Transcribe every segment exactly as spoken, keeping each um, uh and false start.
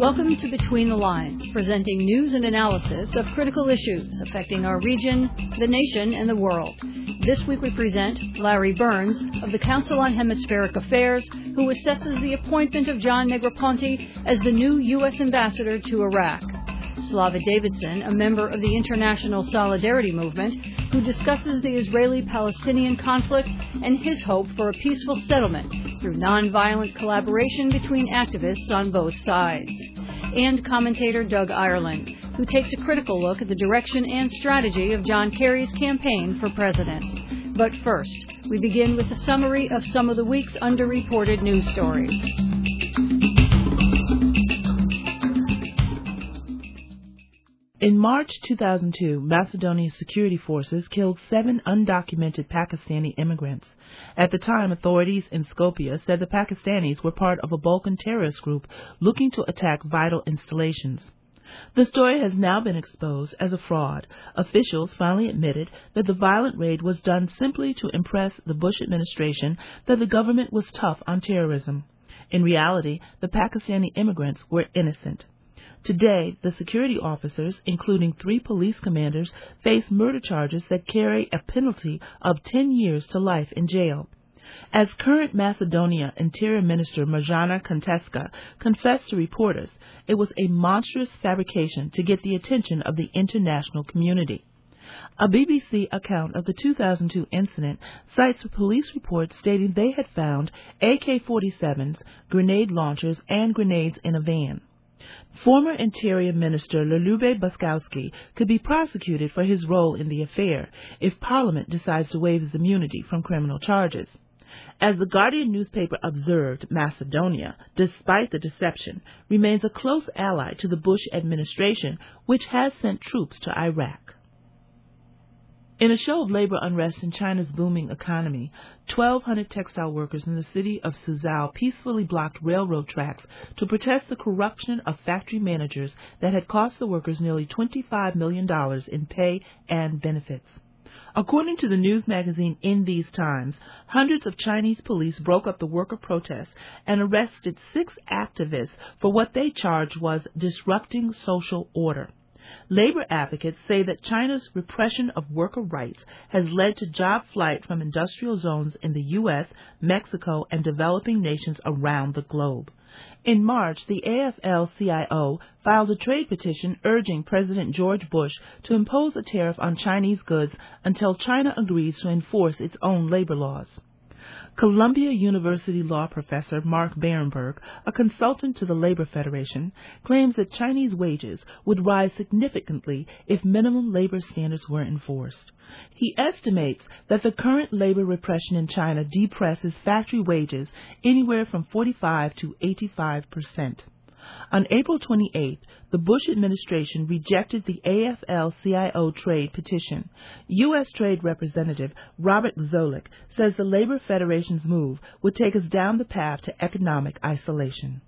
Welcome to Between the Lines, presenting news and analysis of critical issues affecting our region, the nation, and the world. This week we present Larry Burns of the Council on Hemispheric Affairs, who assesses the appointment of John Negroponte as the new U S ambassador to Iraq. Slava Davidson, a member of the International Solidarity Movement, who discusses the Israeli-Palestinian conflict and his hope for a peaceful settlement through nonviolent collaboration between activists on both sides. And commentator Doug Ireland, who takes a critical look at the direction and strategy of John Kerry's campaign for president. But first, we begin with a summary of some of the week's underreported news stories. In March two thousand two, Macedonia's security forces killed seven undocumented Pakistani immigrants. At the time, authorities in Skopje said the Pakistanis were part of a Balkan terrorist group looking to attack vital installations. The story has now been exposed as a fraud. Officials finally admitted that the violent raid was done simply to impress the Bush administration that the government was tough on terrorism. In reality, the Pakistani immigrants were innocent. Today, the security officers, including three police commanders, face murder charges that carry a penalty of ten years to life in jail. As current Macedonia Interior Minister Mirjana Conteska confessed to reporters, it was a monstrous fabrication to get the attention of the international community. A B B C account of the two thousand two incident cites police reports stating they had found A K forty-sevens, grenade launchers, and grenades in a van. Former Interior Minister Lelube Baskowski could be prosecuted for his role in the affair if Parliament decides to waive his immunity from criminal charges. As the Guardian newspaper observed, Macedonia, despite the deception, remains a close ally to the Bush administration, which has sent troops to Iraq. In a show of labor unrest in China's booming economy, twelve hundred textile workers in the city of Suzhou peacefully blocked railroad tracks to protest the corruption of factory managers that had cost the workers nearly twenty-five million dollars in pay and benefits. According to the news magazine In These Times, hundreds of Chinese police broke up the worker protests and arrested six activists for what they charged was disrupting social order. Labor advocates say that China's repression of worker rights has led to job flight from industrial zones in the U S, Mexico, and developing nations around the globe. In March, the A F L C I O filed a trade petition urging President George Bush to impose a tariff on Chinese goods until China agrees to enforce its own labor laws. Columbia University law professor Mark Barenberg, a consultant to the Labor Federation, claims that Chinese wages would rise significantly if minimum labor standards were enforced. He estimates that the current labor repression in China depresses factory wages anywhere from forty-five to eighty-five percent. On April twenty-eighth, the Bush administration rejected the A F L C I O trade petition. U S. Trade Representative Robert Zoellick says the Labor Federation's move would take us down the path to economic isolation.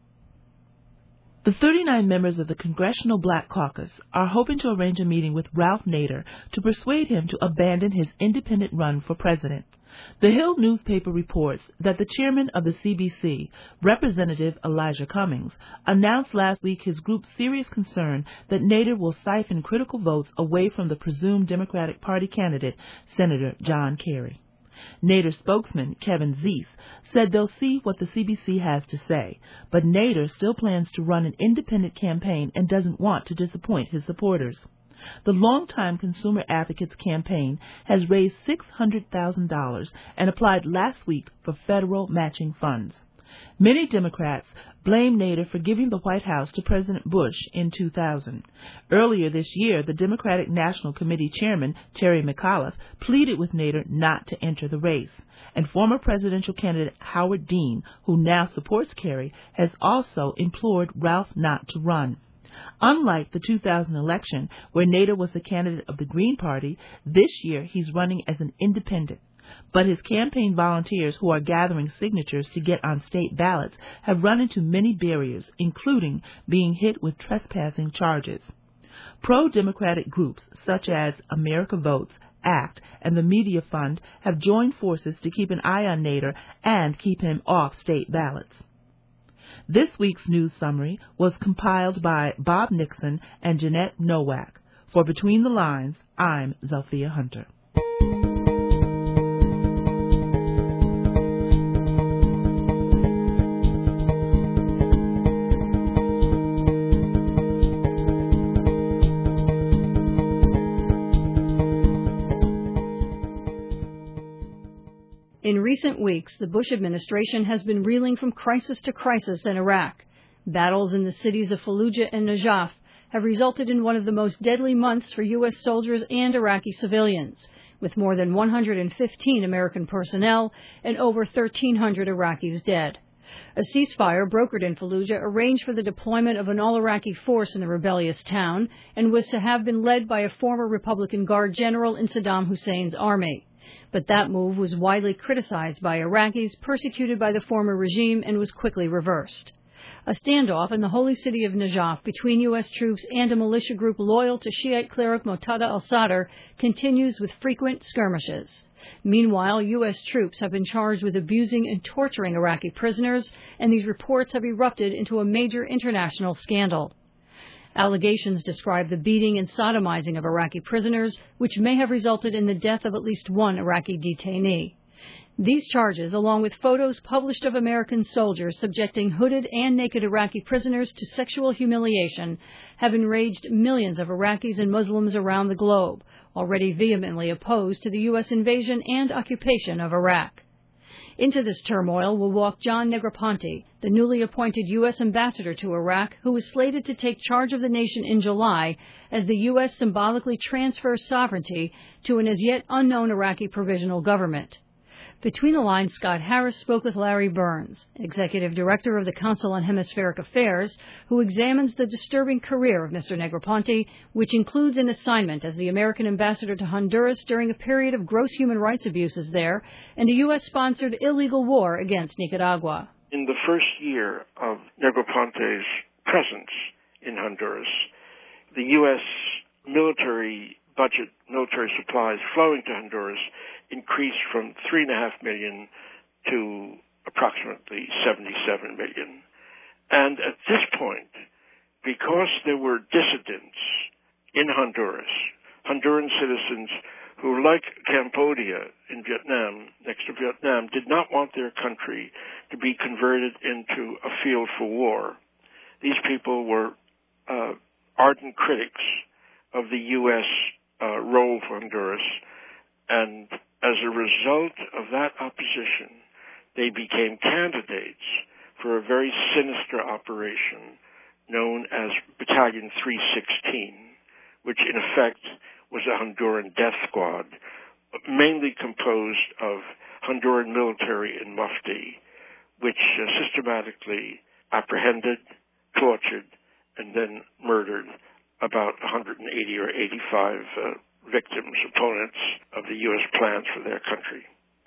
The thirty-nine members of the Congressional Black Caucus are hoping to arrange a meeting with Ralph Nader to persuade him to abandon his independent run for president. The Hill newspaper reports that the chairman of the C B C, Representative Elijah Cummings, announced last week his group's serious concern that Nader will siphon critical votes away from the presumed Democratic Party candidate, Senator John Kerry. Nader spokesman Kevin Zeese said they'll see what the C B C has to say, but Nader still plans to run an independent campaign and doesn't want to disappoint his supporters. The longtime Consumer Advocates campaign has raised six hundred thousand dollars and applied last week for federal matching funds. Many Democrats blame Nader for giving the White House to President Bush in two thousand. Earlier this year, the Democratic National Committee chairman, Terry McAuliffe, pleaded with Nader not to enter the race. And former presidential candidate Howard Dean, who now supports Kerry, has also implored Ralph not to run. Unlike the two thousand election, where Nader was the candidate of the Green Party, this year he's running as an independent. But his campaign volunteers who are gathering signatures to get on state ballots have run into many barriers, including being hit with trespassing charges. Pro-democratic groups such as America Votes, ACT, and the Media Fund have joined forces to keep an eye on Nader and keep him off state ballots. This week's news summary was compiled by Bob Nixon and Jeanette Nowak. For Between the Lines, I'm Zelphia Hunter. In recent weeks, the Bush administration has been reeling from crisis to crisis in Iraq. Battles in the cities of Fallujah and Najaf have resulted in one of the most deadly months for U S soldiers and Iraqi civilians, with more than one hundred fifteen American personnel and over thirteen hundred Iraqis dead. A ceasefire brokered in Fallujah arranged for the deployment of an all-Iraqi force in the rebellious town and was to have been led by a former Republican Guard general in Saddam Hussein's army. But that move was widely criticized by Iraqis persecuted by the former regime and was quickly reversed. A standoff in the holy city of Najaf between U S troops and a militia group loyal to Shiite cleric Muqtada al-Sadr continues with frequent skirmishes. Meanwhile, U S troops have been charged with abusing and torturing Iraqi prisoners, and these reports have erupted into a major international scandal. Allegations describe the beating and sodomizing of Iraqi prisoners, which may have resulted in the death of at least one Iraqi detainee. These charges, along with photos published of American soldiers subjecting hooded and naked Iraqi prisoners to sexual humiliation, have enraged millions of Iraqis and Muslims around the globe, already vehemently opposed to the U S invasion and occupation of Iraq. Into this turmoil will walk John Negroponte, the newly appointed U S ambassador to Iraq, who is slated to take charge of the nation in July as the U S symbolically transfers sovereignty to an as yet unknown Iraqi provisional government. Between the Lines, Scott Harris spoke with Larry Burns, executive director of the Council on Hemispheric Affairs, who examines the disturbing career of Mister Negroponte, which includes an assignment as the American ambassador to Honduras during a period of gross human rights abuses there and a U S-sponsored illegal war against Nicaragua. In the first year of Negroponte's presence in Honduras, the U S military budget, military supplies flowing to Honduras increased from three and a half million to approximately seventy-seven million. And at this point, because there were dissidents in Honduras, Honduran citizens who, like Cambodia in Vietnam, next to Vietnam, did not want their country to be converted into a field for war. These people were uh, ardent critics of the U S uh, role for Honduras, and as a result of that opposition, they became candidates for a very sinister operation known as Battalion three sixteen, which in effect was a Honduran death squad, mainly composed of Honduran military and Mufti, which uh, systematically apprehended, tortured, and then murdered about one hundred eighty or eighty-five uh, victims, opponents of the U S plans for their country.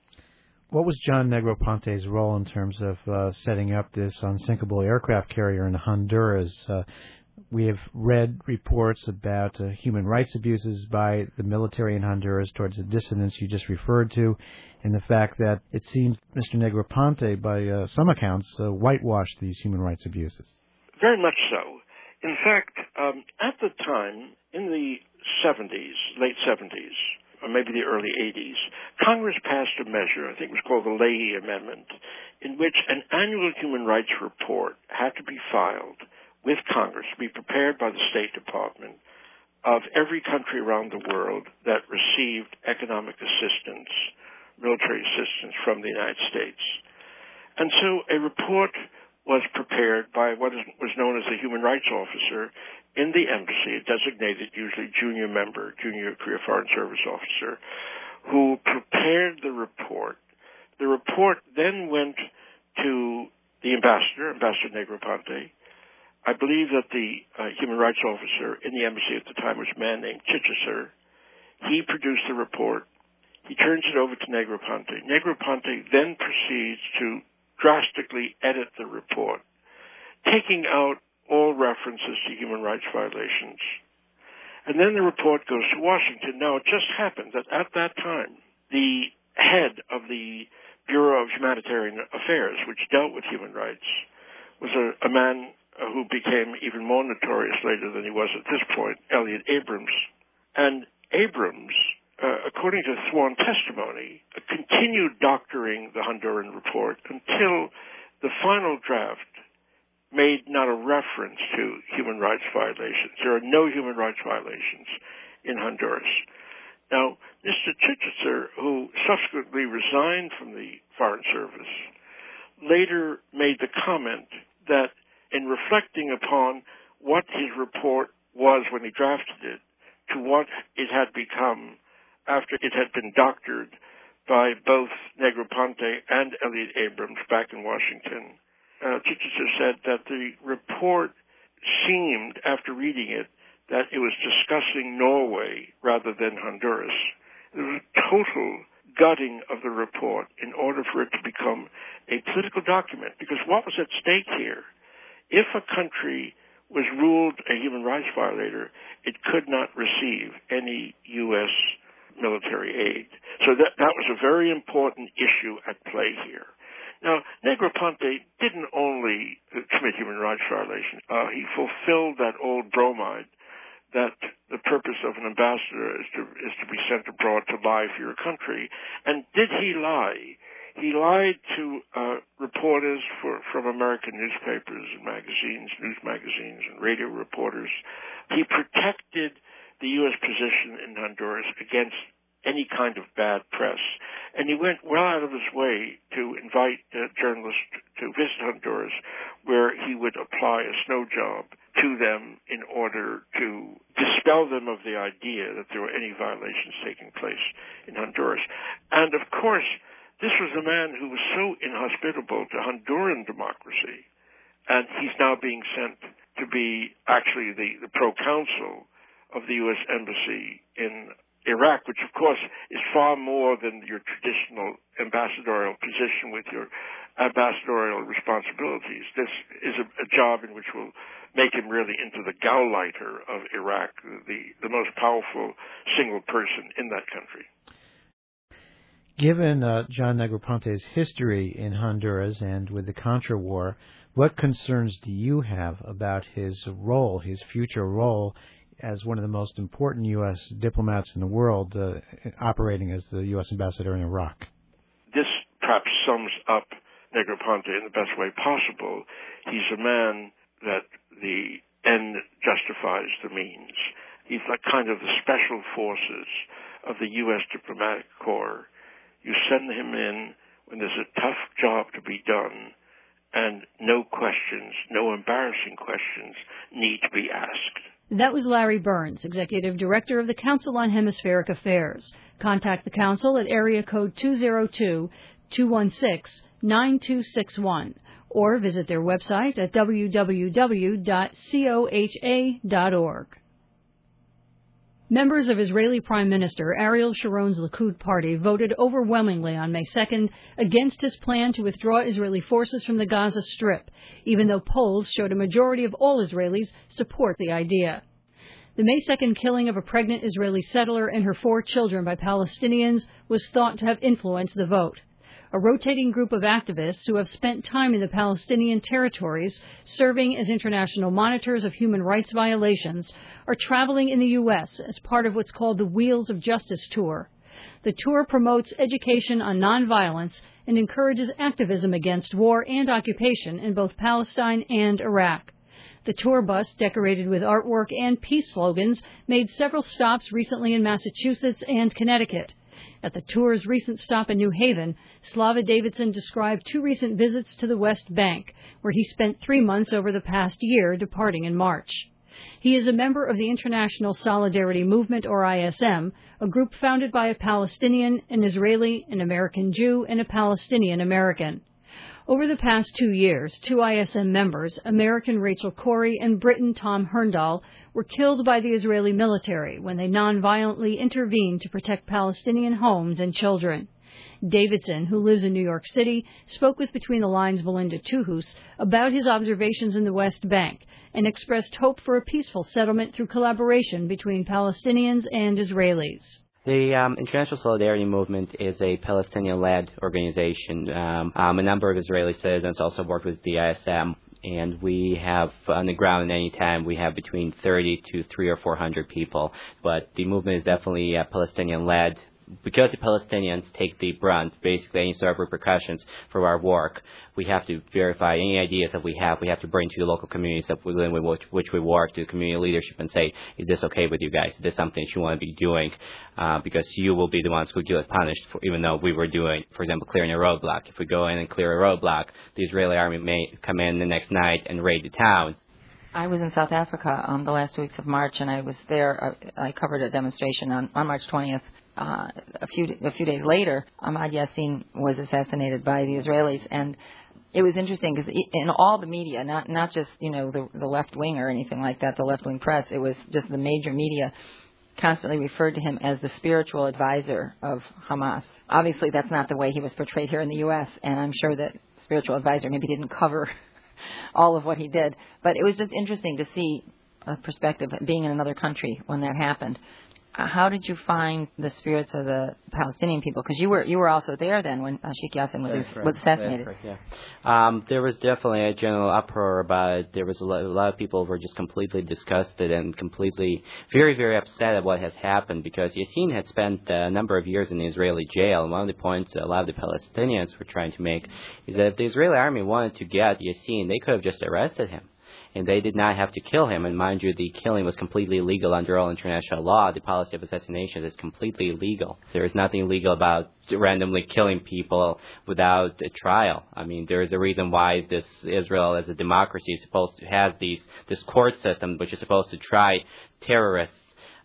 What was John Negroponte's role in terms of uh, setting up this unsinkable aircraft carrier in Honduras? Uh, we have read reports about uh, human rights abuses by the military in Honduras towards the dissidents you just referred to, and the fact that it seems Mister Negroponte, by uh, some accounts, uh, whitewashed these human rights abuses. Very much so. In fact, um, at the time, in the seventies, late seventies, or maybe the early eighties, Congress passed a measure, I think it was called the Leahy Amendment, in which an annual human rights report had to be filed with Congress, to be prepared by the State Department, of every country around the world that received economic assistance, military assistance from the United States. And so a report was prepared by what was known as the human rights officer in the embassy, a designated, usually junior member, junior career foreign service officer, who prepared the report. The report then went to the ambassador, Ambassador Negroponte. I believe that the uh, human rights officer in the embassy at the time was a man named Chichester. He produced the report. He turns it over to Negroponte. Negroponte then proceeds to drastically edit the report, taking out all references to human rights violations. And then the report goes to Washington. Now, it just happened that at that time, the head of the Bureau of Humanitarian Affairs, which dealt with human rights, was a, a man uh, who became even more notorious later than he was at this point, Elliot Abrams. And Abrams, uh, according to sworn testimony, continued doctoring the Honduran report until the final draft made not a reference to human rights violations. There are no human rights violations in Honduras. Now, Mister Chichester, who subsequently resigned from the Foreign Service, later made the comment that in reflecting upon what his report was when he drafted it to what it had become after it had been doctored by both Negroponte and Elliot Abrams back in Washington, uh, Chichester said that the report seemed, after reading it, that it was discussing Norway rather than Honduras. There was a total gutting of the report in order for it to become a political document, because what was at stake here? If a country was ruled a human rights violator, it could not receive any U S military aid. So that, that was a very important issue at play here. Now, Negroponte didn't only commit human rights violations. Uh, he fulfilled that old bromide that the purpose of an ambassador is to is to be sent abroad to lie for your country. And did he lie? He lied to uh, reporters for, from American newspapers and magazines, news magazines and radio reporters. He protected the U S position in Honduras against any kind of bad press. And he went well out of his way to invite uh, journalists to visit Honduras, where he would apply a snow job to them in order to dispel them of the idea that there were any violations taking place in Honduras. And, of course, this was a man who was so inhospitable to Honduran democracy, and he's now being sent to be actually the, the pro-counsel of the U S Embassy in Iraq, which, of course, is far more than your traditional ambassadorial position with your ambassadorial responsibilities. This is a, a job in which will make him really into the Gauleiter of Iraq, the, the most powerful single person in that country. Given uh, John Negroponte's history in Honduras and with the Contra War, what concerns do you have about his role, his future role, as one of the most important U S diplomats in the world, uh, operating as the U S ambassador in Iraq? This perhaps sums up Negroponte in the best way possible. He's a man that the end justifies the means. He's like kind of the special forces of the U S diplomatic corps. You send him in when there's a tough job to be done, and no questions, no embarrassing questions need to be asked. That was Larry Burns, Executive Director of the Council on Hemispheric Affairs. Contact the Council at area code two oh two, two one six, nine two six one or visit their website at w w w dot coha dot org. Members of Israeli Prime Minister Ariel Sharon's Likud party voted overwhelmingly on May second against his plan to withdraw Israeli forces from the Gaza Strip, even though polls showed a majority of all Israelis support the idea. The May second killing of a pregnant Israeli settler and her four children by Palestinians was thought to have influenced the vote. A rotating group of activists who have spent time in the Palestinian territories serving as international monitors of human rights violations are traveling in the U S as part of what's called the Wheels of Justice Tour. The tour promotes education on nonviolence and encourages activism against war and occupation in both Palestine and Iraq. The tour bus, decorated with artwork and peace slogans, made several stops recently in Massachusetts and Connecticut. At the tour's recent stop in New Haven, Slava Davidson described two recent visits to the West Bank, where he spent three months over the past year, departing in March. He is a member of the International Solidarity Movement, or I S M, a group founded by a Palestinian, an Israeli, an American Jew, and a Palestinian American. Over the past two years, two I S M members, American Rachel Corrie and Briton Tom Herndal, were killed by the Israeli military when they nonviolently intervened to protect Palestinian homes and children. Davidson, who lives in New York City, spoke with Between the Lines' Belinda Tuhus about his observations in the West Bank and expressed hope for a peaceful settlement through collaboration between Palestinians and Israelis. The um, International Solidarity Movement is a Palestinian-led organization. Um, um, a number of Israeli citizens also work with the I S M. and we have on the ground at any time we have between thirty to three or four hundred people. But the movement is definitely uh, Palestinian-led. Because the Palestinians take the brunt, basically any sort of repercussions for our work, we have to verify any ideas that we have. We have to bring to the local communities that we, which, which we work, to the community leadership, and say, is this okay with you guys? Is this something that you want to be doing? Uh, because you will be the ones who get punished, for, even though we were doing, for example, clearing a roadblock. If we go in and clear a roadblock, the Israeli army may come in the next night and raid the town. I was in South Africa um, the last two weeks of March, and I was there. Uh, I covered a demonstration on, on March twentieth. Uh, a few a few days later, Ahmad Yassin was assassinated by the Israelis, and it was interesting because in all the media, not not just you know the, the left wing or anything like that, the left wing press, it was just the major media constantly referred to him as the spiritual advisor of Hamas. Obviously, that's not the way he was portrayed here in the U S, and I'm sure that spiritual advisor maybe didn't cover all of what he did, but it was just interesting to see a perspective being in another country when that happened. How did you find the spirits of the Palestinian people? Because you were you were also there then when uh, Sheikh Yassin was, was assassinated. Right, yeah. Um, there was definitely a general uproar about it. There was a lot, a lot of people were just completely disgusted and completely very, very upset at what has happened, because Yassin had spent a number of years in the Israeli jail. And one of the points that a lot of the Palestinians were trying to make is that if the Israeli army wanted to get Yassin, they could have just arrested him. And they did not have to kill him. And mind you, the killing was completely legal under all international law. The policy of assassination is completely illegal. There is nothing legal about randomly killing people without a trial. I mean, there is a reason why this Israel, as a democracy, is supposed to have these this court system, which is supposed to try terrorists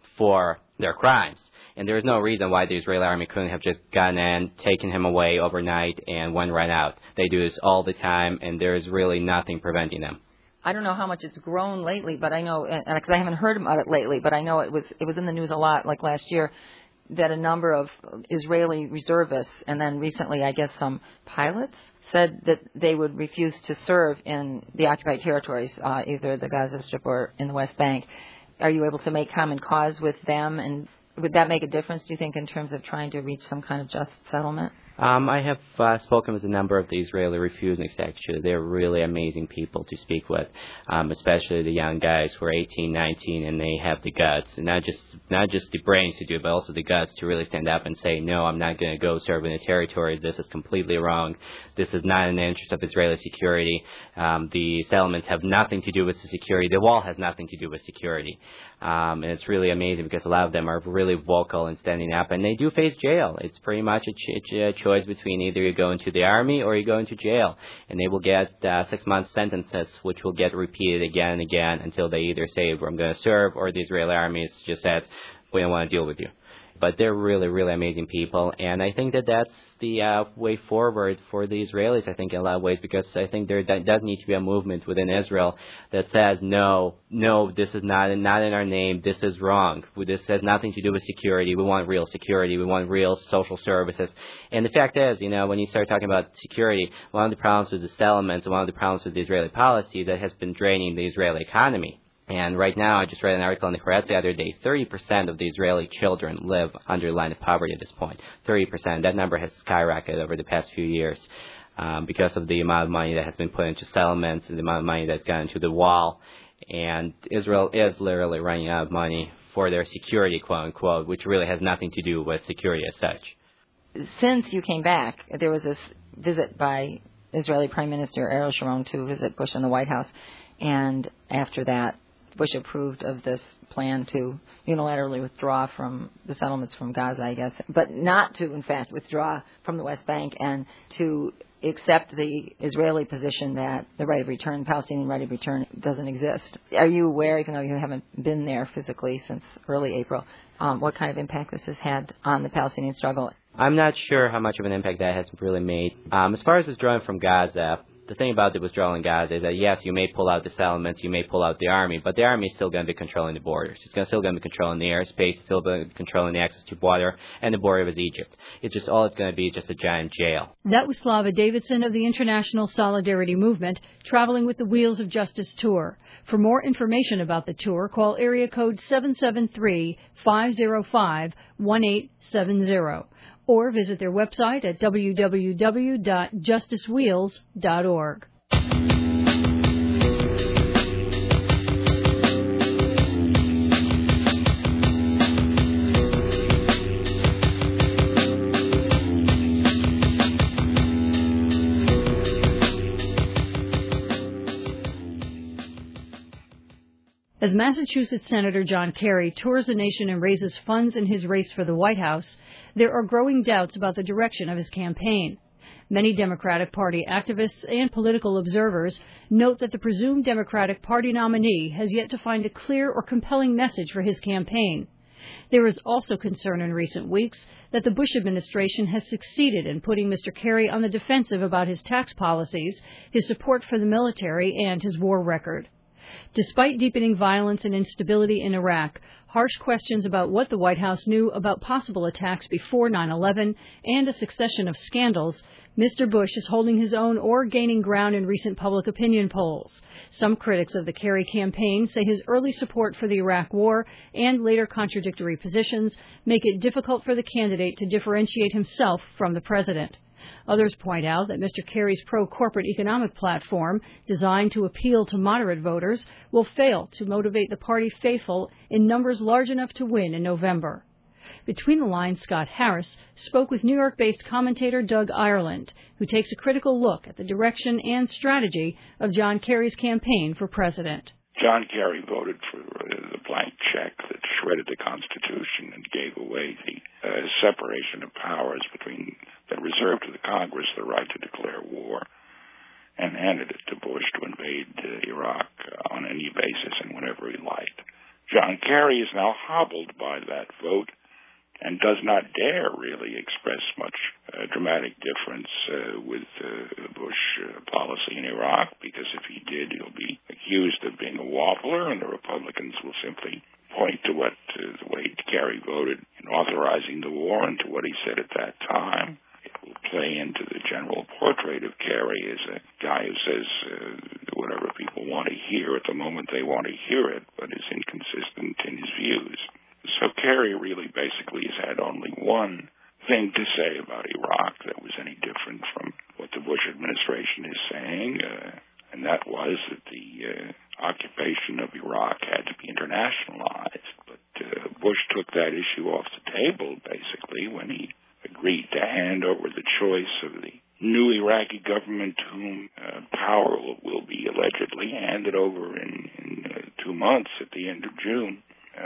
for their crimes. And there is no reason why the Israeli army couldn't have just gone in, taken him away overnight, and went right out. They do this all the time, and there is really nothing preventing them. I don't know how much it's grown lately, but I know, because I haven't heard about it lately, but I know it was it was in the news a lot, like last year, that a number of Israeli reservists, and then recently, I guess, some pilots, said that they would refuse to serve in the occupied territories, uh, either the Gaza Strip or in the West Bank. Are you able to make common cause with them, and would that make a difference, do you think, in terms of trying to reach some kind of just settlement? Um, I have uh, spoken with a number of the Israeli refuseniks, actually. They're really amazing people to speak with, um, especially the young guys who are eighteen, nineteen, and they have the guts, and not just not just the brains to do it, but also the guts to really stand up and say, no, I'm not going to go serve in the territories. This is completely wrong. This is not in the interest of Israeli security. Um, the settlements have nothing to do with the security. The wall has nothing to do with security. Um, and it's really amazing because a lot of them are really vocal and standing up, and they do face jail. It's pretty much a, ch- a choice between either you go into the army or you go into jail, and they will get uh, six-month sentences, which will get repeated again and again until they either say, I'm going to serve, or the Israeli army just says, we don't want to deal with you. But they're really, really amazing people, and I think that that's the uh, way forward for the Israelis, I think, in a lot of ways, because I think there does need to be a movement within Israel that says, no, no, this is not, not in our name, this is wrong. This has nothing to do with security. We want real security. We want real social services. And the fact is, you know, when you start talking about security, one of the problems with the settlements, and one of the problems with the Israeli policy that has been draining the Israeli economy. And right now, I just read an article in the Haaretz the other day, thirty percent of the Israeli children live under the line of poverty at this point. thirty percent. That number has skyrocketed over the past few years um, because of the amount of money that has been put into settlements and the amount of money that's gone into the wall. And Israel is literally running out of money for their security, quote unquote, which really has nothing to do with security as such. Since you came back, there was this visit by Israeli Prime Minister Ariel Sharon to visit Bush in the White House. And after that, Bush approved of this plan to unilaterally withdraw from the settlements from Gaza, I guess, but not to, in fact, withdraw from the West Bank, and to accept the Israeli position that the right of return, Palestinian right of return, doesn't exist. Are you aware, even though you haven't been there physically since early April, um, what kind of impact this has had on the Palestinian struggle? I'm not sure how much of an impact that has really made. Um, as far as withdrawing from Gaza, the thing about the withdrawal in Gaza is that, yes, you may pull out the settlements, you may pull out the army, but the army is still going to be controlling the borders. It's still going to be controlling the airspace, still going to be controlling the access to water, and the border with Egypt. It's just all it's going to be is just a giant jail. That was Slava Davidson of the International Solidarity Movement, traveling with the Wheels of Justice tour. For more information about the tour, call area code seven seven three, five zero five, one eight seven zero. Or visit their website at w w w dot justice wheels dot org. As Massachusetts Senator John Kerry tours the nation and raises funds in his race for the White House, there are growing doubts about the direction of his campaign. Many Democratic Party activists and political observers note that the presumed Democratic Party nominee has yet to find a clear or compelling message for his campaign. There is also concern in recent weeks that the Bush administration has succeeded in putting Mister Kerry on the defensive about his tax policies, his support for the military, and his war record. Despite deepening violence and instability in Iraq, harsh questions about what the White House knew about possible attacks before nine eleven, and a succession of scandals, Mister Bush is holding his own or gaining ground in recent public opinion polls. Some critics of the Kerry campaign say his early support for the Iraq War and later contradictory positions make it difficult for the candidate to differentiate himself from the president. Others point out that Mister Kerry's pro-corporate economic platform, designed to appeal to moderate voters, will fail to motivate the party faithful in numbers large enough to win in November. Between the Lines, Scott Harris spoke with New York-based commentator Doug Ireland, who takes a critical look at the direction and strategy of John Kerry's campaign for president. John Kerry voted for uh, the blank check that shredded the Constitution and gave away the uh, separation of powers between that reserved to the Congress the right to declare war, and handed it to Bush to invade uh, Iraq uh, on any basis and whenever he liked. John Kerry is now hobbled by that vote and does not dare really express much uh, dramatic difference uh, with uh, Bush uh, policy in Iraq, because if he did, he'll be accused of being a waffler, and the Republicans will simply point to what uh, the way Kerry voted in authorizing the war and to what he said at that time. It will play into the general portrait of Kerry as a guy who says uh, whatever people want to hear at the moment they want to hear it, but is inconsistent in his views. So Kerry really basically has had only one thing to say about Iraq that was any different from what the Bush administration is saying, uh, and that was that the uh, occupation of Iraq had to be internationalized. But uh, Bush took that issue off the table, basically, when he agreed to hand over the choice of the new Iraqi government to whom uh, power will, will be allegedly handed over in, in uh, two months at the end of June.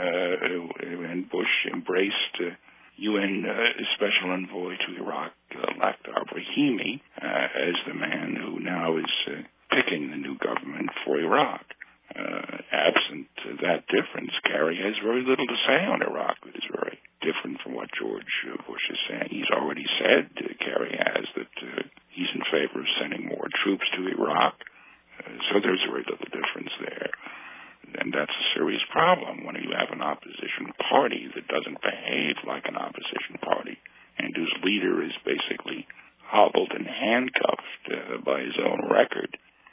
Uh, and Bush embraced uh, U N uh, Special Envoy to Iraq, uh, Lakhdar Brahimi, uh, as the man who now is uh, picking the new government for Iraq. Uh, absent uh, that difference, Kerry has very little to say on Iraq. It is very different from what George uh, Bush is saying. He's already said, uh, Kerry has, that uh, he's in favor of sending more troops to Iraq. Uh, so there's very little difference there. And that's a serious problem when you have an opposition party that doesn't behave like an opposition party and whose leader is basically hobbled and handcuffed uh, by his own record.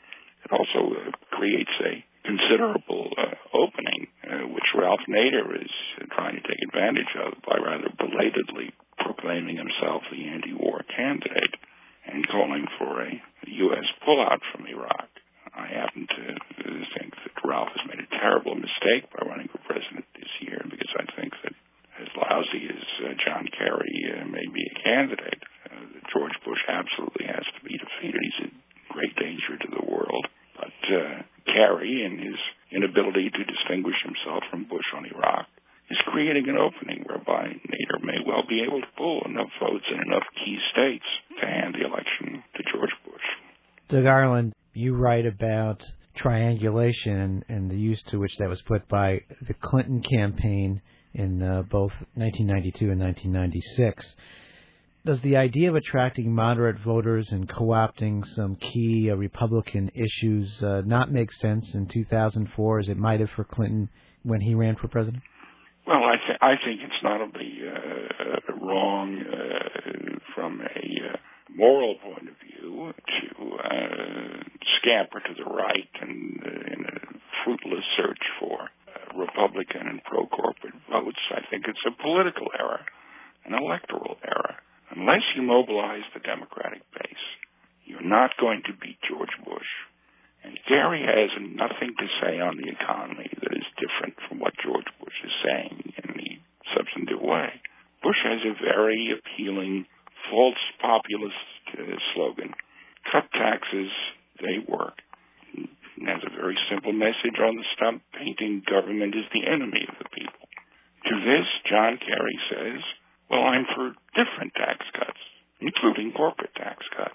It also uh, creates a considerable uh, opening, uh, which Ralph Nader is uh, trying to take advantage of by rather belatedly proclaiming himself the anti-war candidate and calling for a U S pullout from Iraq. I happen to think that Ralph has made a terrible mistake by running for president this year, because I think that as lousy as uh, John Kerry uh, may be a candidate, uh, George Bush absolutely has to be defeated. He's a great danger to the world. But uh, Kerry, in his inability to distinguish himself from Bush on Iraq, is creating an opening whereby Nader may well be able to pull enough votes in enough key states to hand the election to George Bush. Doug Ireland, you write about triangulation and the use to which that was put by the Clinton campaign in uh, both nineteen ninety-two and nineteen ninety-six. Does the idea of attracting moderate voters and co-opting some key uh, Republican issues uh, not make sense in two thousand four as it might have for Clinton when he ran for president? Well, I, th- I think it's not only uh, wrong uh, from a uh, moral point of view to uh, scamper to the right and uh, in a fruitless search for uh, Republican and pro-corporate votes. I think it's a political error, an electoral error. Unless you mobilize the Democratic base, you're not going to beat George Bush. And Kerry has nothing to say on the economy that is different from what George Bush is saying in any substantive way. Bush has a very appealing false populist uh, slogan: cut taxes, they work. He has a very simple message on the stump: paint presenting government as the enemy of the people. To this, John Kerry says, well, I'm for different tax cuts, including corporate tax cuts.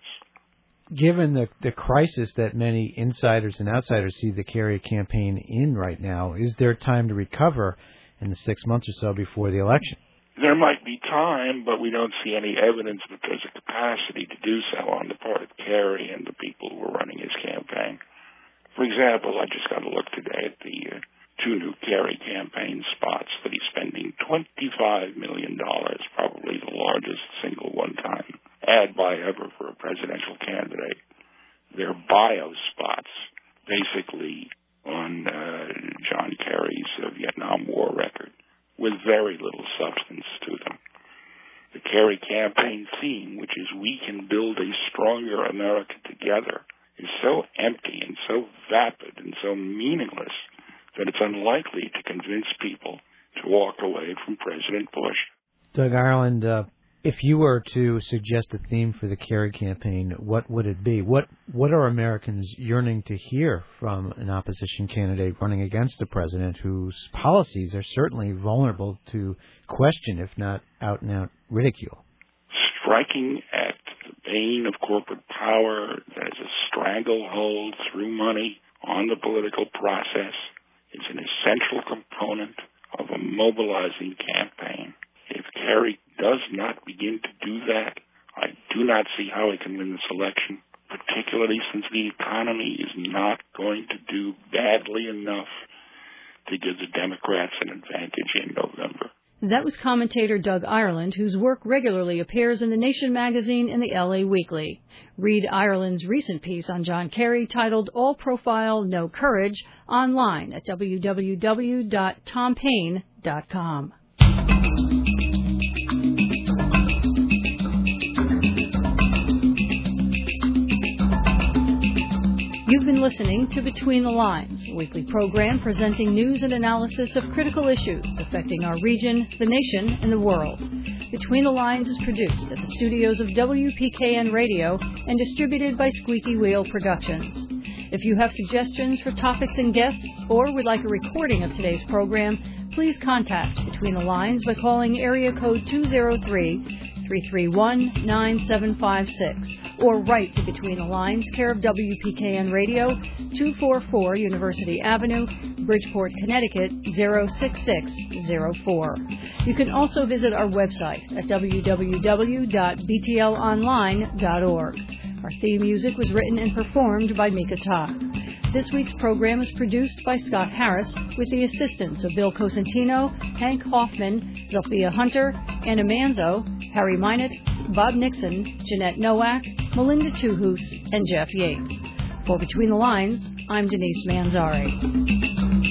Given the, the crisis that many insiders and outsiders see the Kerry campaign in right now, is there time to recover in the six months or so before the election? There might be time, but we don't see any evidence that there's a capacity to do so on the part of Kerry and the people who are running his campaign. For example, I just got a look today at the uh, two new Kerry campaign spots that he's spending twenty-five million dollars, probably the largest single one-time ad buy ever for a presidential candidate. They're bio spots, basically on uh, John Kerry's uh, Vietnam War record, with very little substance to them. The Kerry campaign theme, which is "We can build a stronger America together," is so empty and so vapid and so meaningless that it's unlikely to convince people to walk away from President Bush. Doug Ireland, uh, if you were to suggest a theme for the Kerry campaign, what would it be? What what are Americans yearning to hear from an opposition candidate running against the president whose policies are certainly vulnerable to question, if not out-and-out ridicule? Striking at the bane of corporate power that is a stranglehold through money on the political process is an essential component of a mobilizing campaign. If Kerry does not begin to do that, I do not see how he can win this election, particularly since the economy is not going to do badly enough to give the Democrats an advantage in November. That was commentator Doug Ireland, whose work regularly appears in The Nation magazine and the L A Weekly. Read Ireland's recent piece on John Kerry titled All Profile, No Courage online at w w w dot tom paine dot com. You've been listening to Between the Lines, a weekly program presenting news and analysis of critical issues affecting our region, the nation, and the world. Between the Lines is produced at the studios of W P K N Radio and distributed by Squeaky Wheel Productions. If you have suggestions for topics and guests or would like a recording of today's program, please contact Between the Lines by calling area code two oh three, three three one, nine seven five six or write to Between the Lines, care of W P K N Radio, two forty-four University Avenue, Bridgeport, Connecticut, zero six six zero four. You can also visit our website at w w w dot b t l online dot org. Our theme music was written and performed by Mika Ta. This week's program is produced by Scott Harris with the assistance of Bill Cosentino, Hank Hoffman, Zilphia Hunter, Anna Manzo, Harry Minott, Bob Nixon, Jeanette Nowak, Melinda Tuhus, and Jeff Yates. For Between the Lines, I'm Denise Manzari.